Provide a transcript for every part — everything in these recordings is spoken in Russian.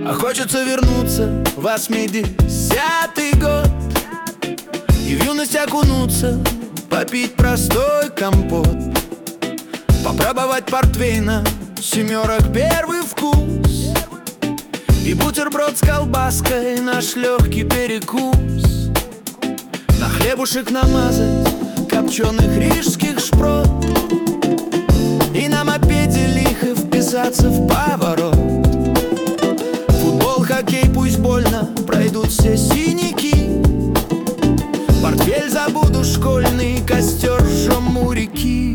А хочется вернуться в 80-й год и в юность окунуться, попить простой компот, попробовать портвейна, семерок первый вкус и бутерброд с колбаской, наш легкий перекус. На хлебушек намазать копченых рижских шпрот и на мопеде лихо вписаться в поворот. Футбол, хоккей, пусть больно, пройдут все синяки. Портфель забуду школьный, костер жжем у реки.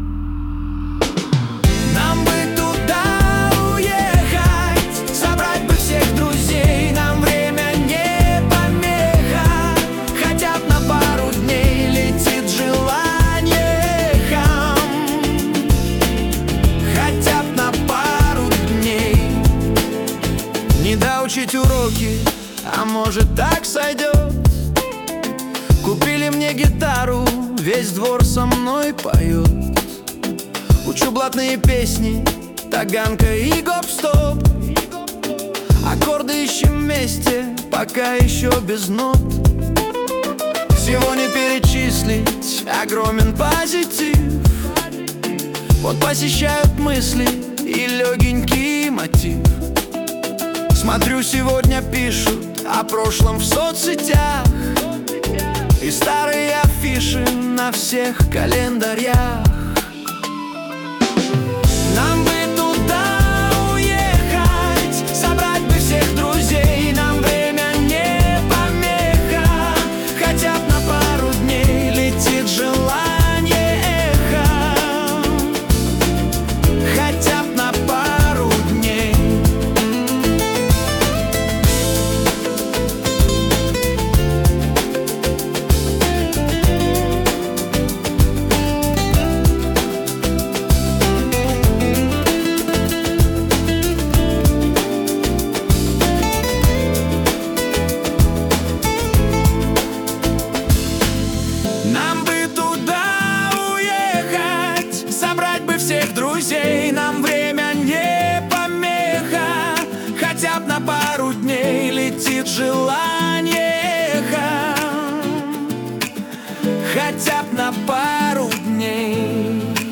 Нам бы туда уехать, собрать бы всех друзей. Нам время не помеха, хотя б на пару дней летит желание хам. Хотя б на пару дней не доучить уроки, а может так сойдет. Купили мне гитару, весь двор со мной поет. Учу блатные песни, таганка и гоп-стоп. Аккорды ищем вместе, пока еще без нот. Всего не перечислить, огромен позитив. Вот посещают мысли и легенький мотив. Смотрю, сегодня пишут о прошлом в соцсетях и старые афиши на всех календарях. Нам бы туда уехать, собрать бы всех друзей. Нам время не помеха, хотя б на пару дней летит желание эхом. Хотя б на пару дней. Нам бы туда уехать, собрать бы всех друзей. Нам время не помеха, хотя б на пару дней летит желание эхом. Хотя б на пару дней.